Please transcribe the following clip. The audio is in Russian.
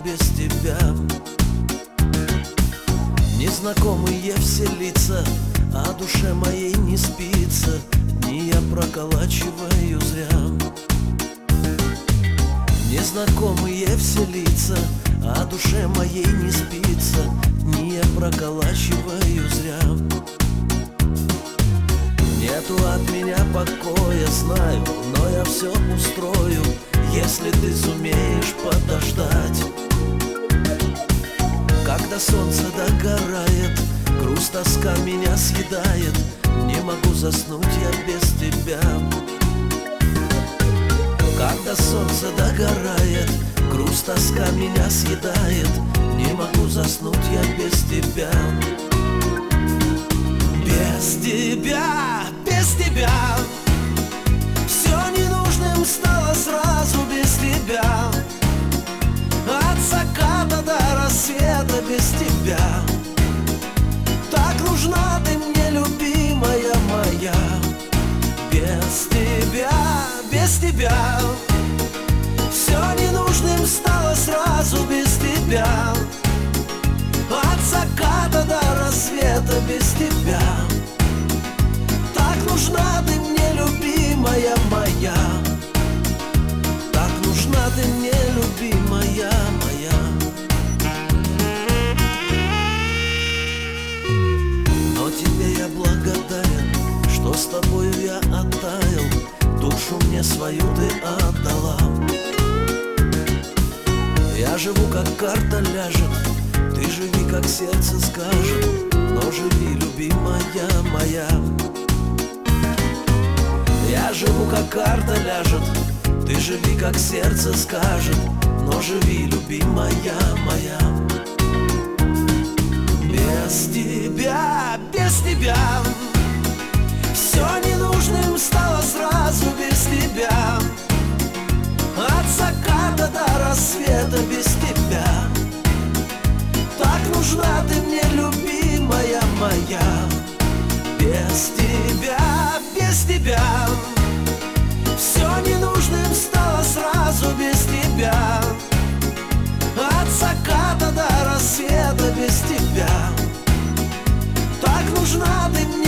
без тебя. Незнакомые все лица, а душе моей не спится. Дни я проколачиваю зря. Незнакомые все лица, а душе моей не спится. Дни я проколачиваю зря. Нету от меня покоя, знаю, но я все устрою, если ты сумеешь подождать. Когда солнце догорает, грусть, тоска меня съедает. Не могу заснуть я без тебя. Когда солнце догорает, грусть, тоска меня съедает. Не могу заснуть я без тебя. Без тебя, без тебя все ненужным стало сразу без тебя. От заката до рассвета без тебя. Так нужна ты мне, любимая моя. Без тебя, без тебя все ненужным стало сразу без тебя. От заката до рассвета без тебя. Так нужна ты мне, любимая моя. Так нужна ты мне, любимая моя. Но тебе я благодарен, что с тобою я оттаял. Душу мне свою ты отдала. Я живу, как карта ляжет, ты живи, как сердце скажет. Но живи, любимая моя. Я живу, как карта ляжет, ты живи, как сердце скажет. Но живи, любимая моя. Без тебя, без тебя все ненужным стало сразу без тебя. От заката до рассвета без тебя. Так нужна ты мне, любимая моя. Без тебя, без тебя все ненужным стало сразу без тебя. От заката до рассвета без тебя. Так нужна ты мне,